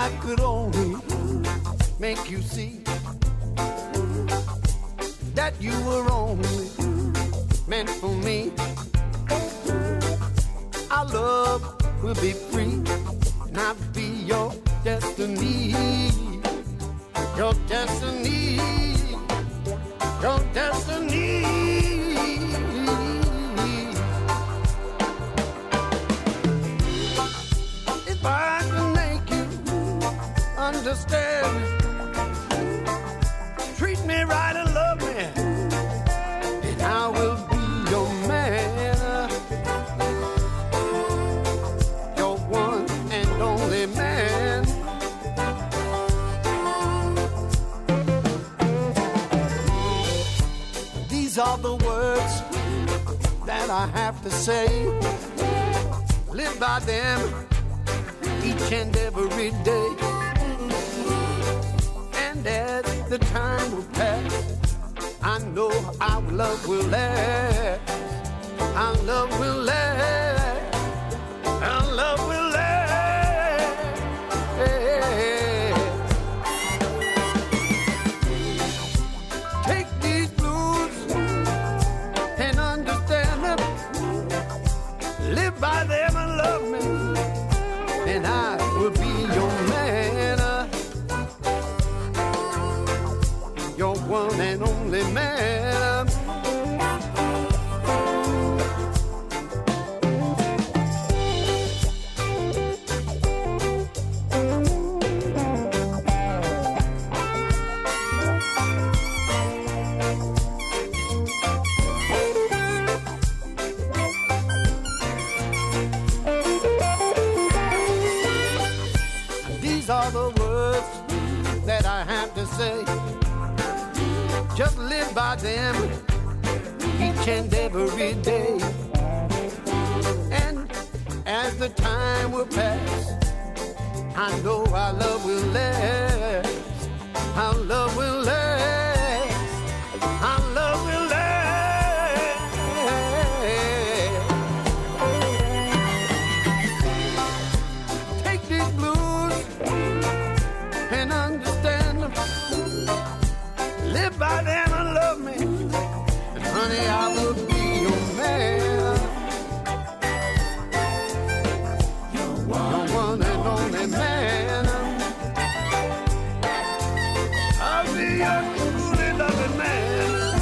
I could only make you see that you were only meant for me, our love will be free, and I'll be your destiny, your destiny, your destiny. If I can make you understand, treat me right and love me, and I will be your man, your one and only man. These are the words that I have to say. Live by them each and every day. And as the time will pass, I know our love will last. Our love will last. Our love will last. Take these blues and understand them. Live by them and love me, and I will be your man, your one and only man. These are the words that I have to say. Just live by them each and every day. And as the time will pass, I know our love will last. Our love will last. Our love will last. Take these blues and understand them. Live by them and love me, and honey, I will be your man, your one and only man. I'll be your truly loving man.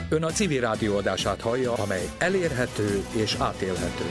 Ön a civil rádió adását hallja, amely elérhető és átélhető.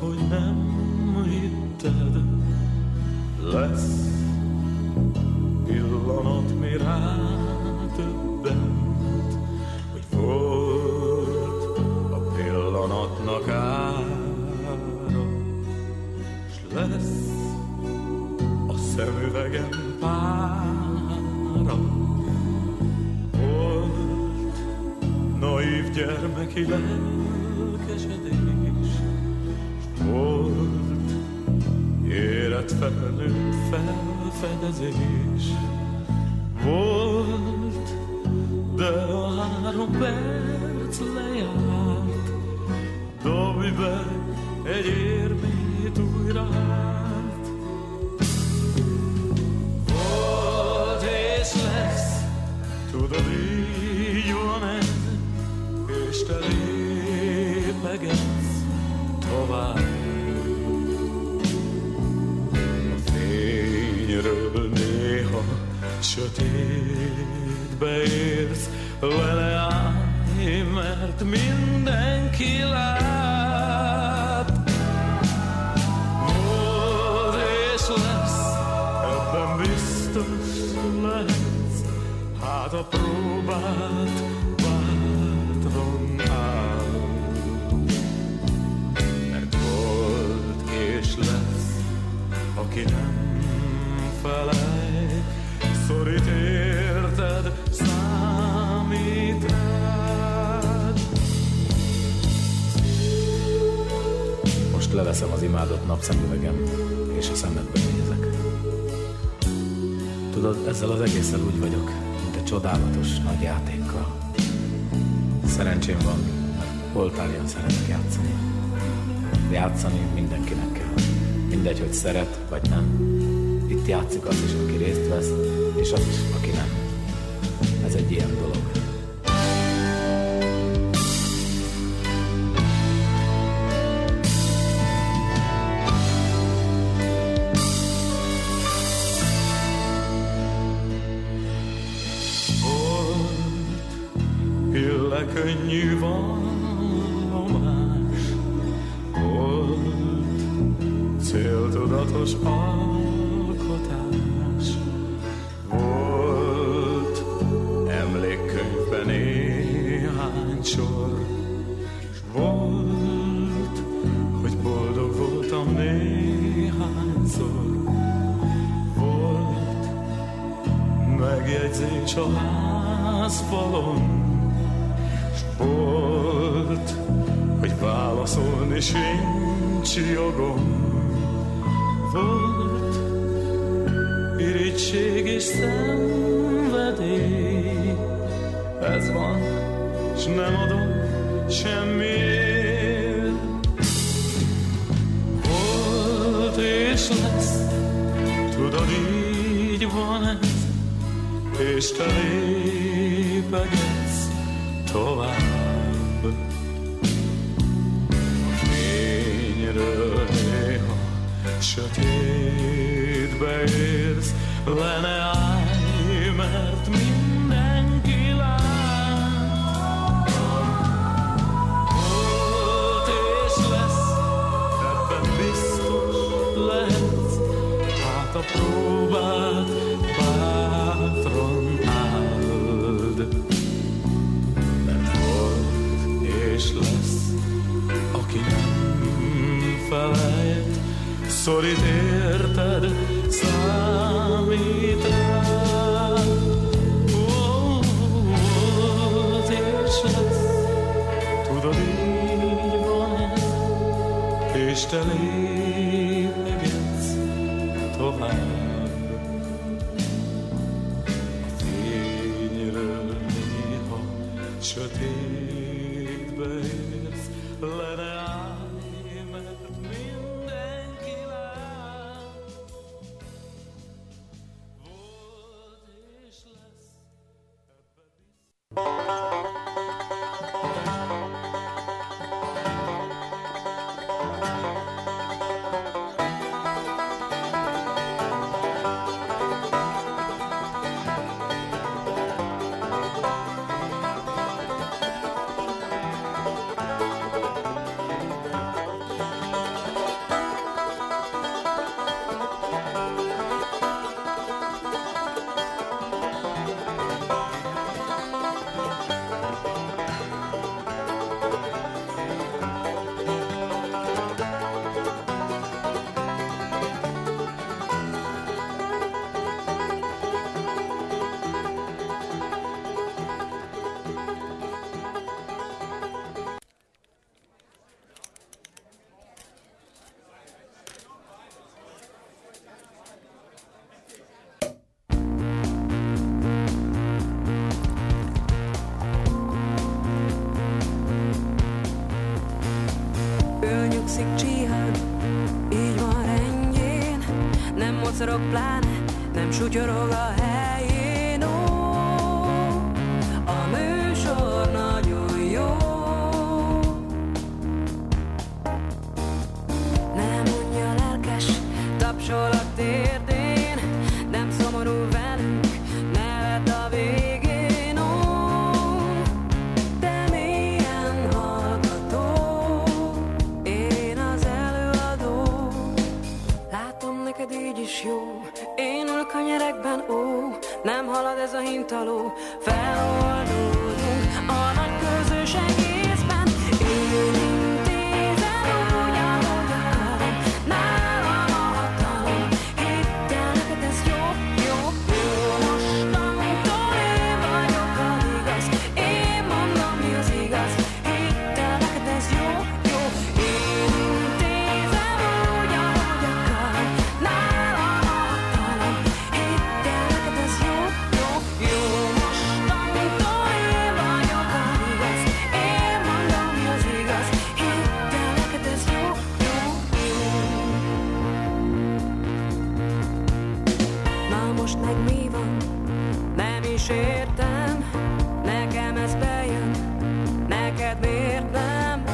hogy nem hitted, lesz pillanat, mi rádöbbent, hogy volt a pillanatnak ára, s lesz a szemüvegem pára. Volt naív gyermeki lelkesedés, s volt érett felnőtt felfedezés. Volt, de a 3 perc lejárt, dobj be egy érmét újra hát. Volt és lesz, tudod, így van ez, és te lépegetsz tovább. A fényről néha sötétbe érsz, vele állj, mert mindenki lát. Volt és lesz, ebben biztos lehetsz, hát a próbát bátran áll. Mert volt és lesz, aki nem felej, szorít érted, számít rád. Most leveszem az imádott napszemüvegem, és a szemedbe nézek. Tudod, ezzel az egésszel úgy vagyok, mint egy csodálatos nagy játékkal. Szerencsém van, mert voltál ilyen szeretek játszani. Játszani mindenkinek kell. Mindegy, hogy szeret, vagy nem. Itt játszik az is, aki részt vesz, és az is, aki nem. Ez egy ilyen dolog. Könnyű vallomás, volt céltudatos alkotás, volt emlékkönyvben néhány sor, s volt, hogy boldog voltam néhányszor, volt megjegyzés a házfalon, volt, hogy válaszolni sincs jogom, volt irigység és szenvedély, ez van, s nem adom semmiért. Volt és lesz, tudod, így van ez, és te lépegetsz tovább. A fényről néha sötétbe érsz, le ne állj, mert mindenki lát. Volt és lesz, ebben biztos lehetsz, hát a próbát bátran áld. És lesz, aki nem felejt, szorít érted, számít rád. Volt és lesz, tudod, így van ez, és te lépegetsz tovább. A fényről néha sötétbe érsz, le ne állj, mert mindenki lát. Volt és lesz, ebbe alszik, csihad, így van rendjén. Nem mocorog pláne, nem sutyorog a helyén. Ó, a műsor nagyon jó. Nem mondja lelkes, tapsol a térdén. Nem szomorú velünk, nevet a végén. Ó, de mélyen hallgató, én az előadó. Látom, neked így is jó, én ülök a nyerekben, ó. Nem halad ez a hintaló, feloldódunk a nagy közös egészben. Én intézem úgy, ahogy akarom, nálam a hatalom. Hidd el, neked ez jó, jó, jó. Mostantól én vagyok a igaz, én mondom, mi az igaz. Hidd el, neked ez jó, jó. Én intézem úgy, ahogy akarom, nálam a hatalom. Hidd el, neked ez jó, jó, jó. Mostantól én vagyok a igaz, én mondom, mi az igaz. Hidd el, neked ez jó, jó, jó. Na most meg mi van? Nem is értem. Nekem ez bejön, neked miért nem?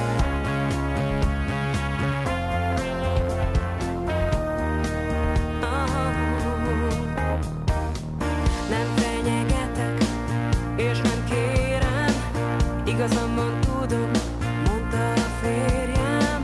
Nem fenyegetek, és nem kérem. Igazam van, tudom, mondta a férjem.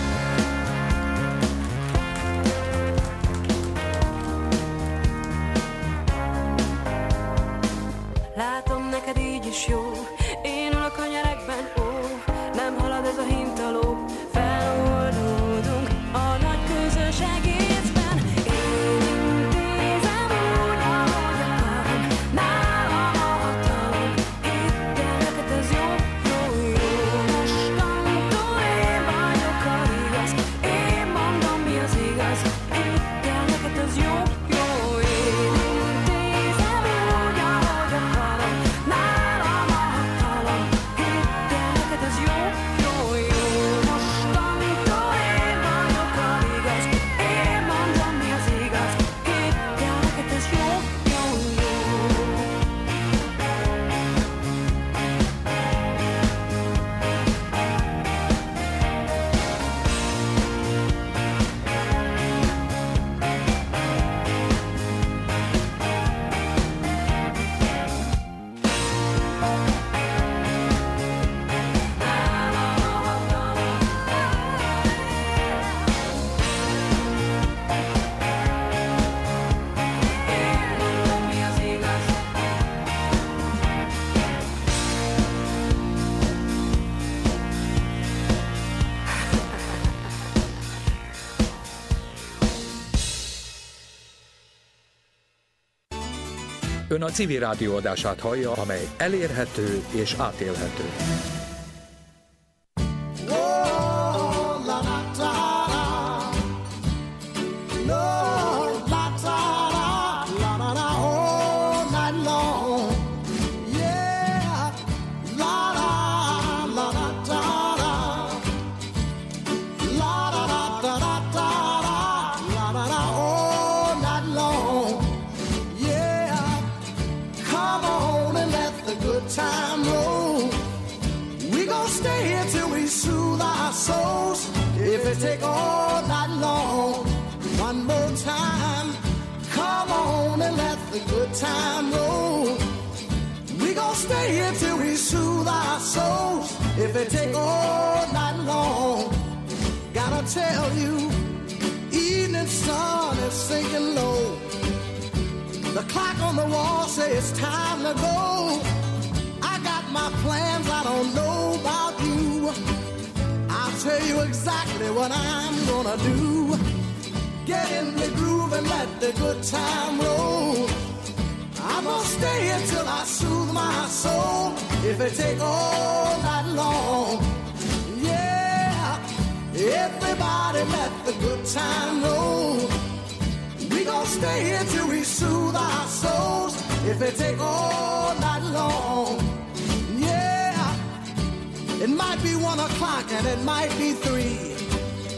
Látom, neked így is jó, én ülök a nyerekben, ó. Nem halad ez a hintaló, feloldódunk a nagy közös egészben. Én intézem úgy, ahogy akarom, nálam a hatalom. Hidd el, neked ez jó, jó, jó. Mostantól én vagyok a igaz, én mondom, mi az igaz. Hidd el, neked ez jó, jó. Én intézem úgy, ahogy akarom, nálam a hatalom. Hidd el, neked ez jó, jó, jó. Mostantól én vagyok a igaz, én mondom, mi az igaz. Hidd el, neked ez jó, jó, jó. Én mondom, mi az igaz. Ön a Civil Rádió adását hallja, amely elérhető és átélhető. Time roll. We gon' stay here till we soothe our souls. If it take all night long, one more time, come on and let the good time roll. We gon' stay here till we soothe our souls. If it take all night long, gotta tell you, evening sun is sinking low. The clock on the wall says it's time to go. My plans, I don't know about you. I'll tell you exactly what I'm gonna do. Get in the groove and let the good time roll. I'm gonna stay here till I soothe my soul. If it take all night long, yeah. Everybody let the good time roll. We gon' stay here till we soothe our souls. If it take all night long. It might be 1 o'clock and it might be 3.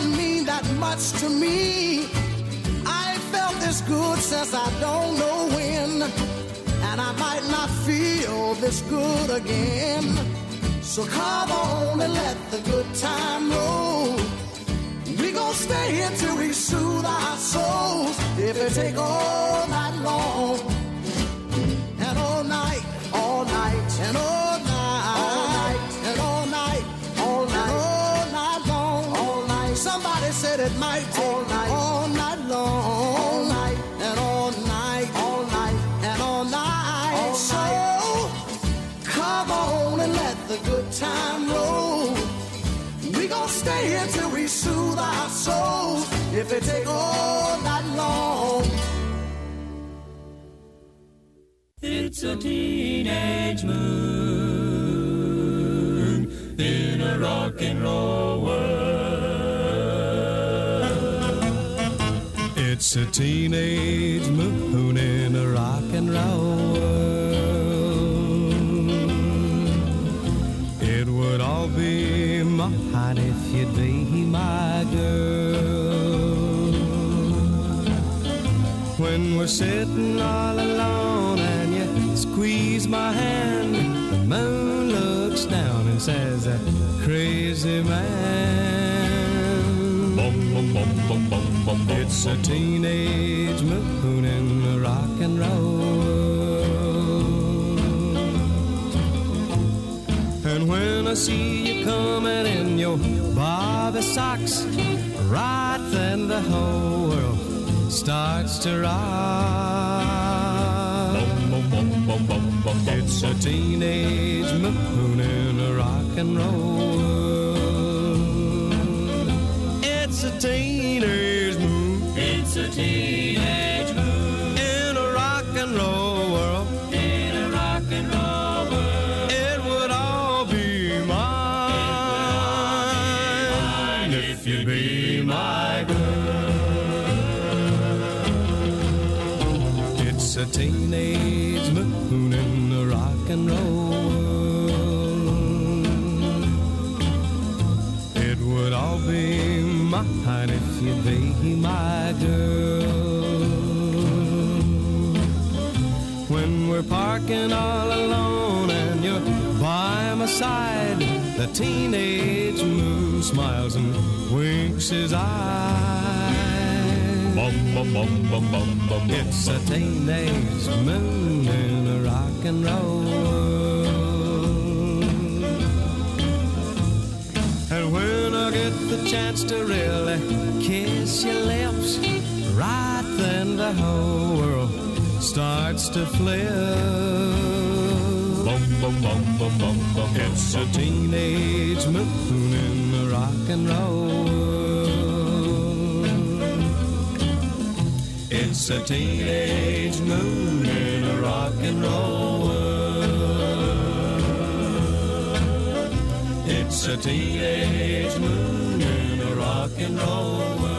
don't mean that much to me. I felt this good since I don't know when, and I might not feel this good again. So come on and let the good time roll. We gon' stay here till we soothe our souls. If it take all night long, and all night, all night, and all night, and all night, all night, all night long, all night. Somebody said it might take all night long, all night, and all night, all night, and all night. All so night. Come on and let the good time roll. We gon' stay here till we soothe our souls. If it take all night long. It's a teenage moon in a rock and roll world. It's a teenage moon in a rock and roll world. It would all be mine if you'd be my girl. When we're sitting all alone and you squeeze my hand, the moon looks down and says, crazy man. Bum, bum, bum, bum, bum, bum, bum, it's a teenage moon in the rock and roll world. And when I see you coming in your Bobby socks, right then the whole world starts to rock. bum, bum, bum, bum, bum, It's a teenage moon in a rock and roll world. It's a teenage moon. It's a teenage moon In a rock and roll world. in a rock and roll world. It would all be mine if you'd be my girl. It's a teenage moon in a rock and roll world. It would all be mine if you'd be my girl. When we're parking all alone and you're by my side, the teenage moon smiles and winks his eyes. Bum, bum, bum, bum, bum, bum, It's a teenage moon in a rock and roll world. And when I get the chance to really kiss your lips, right then the whole world starts to flip. bum, bum, bum, bum, bum, bum, It's a teenage moon in a rock and roll world. It's a teenage moon in a rock and roll world. It's a teenage moon in a rock and roll world.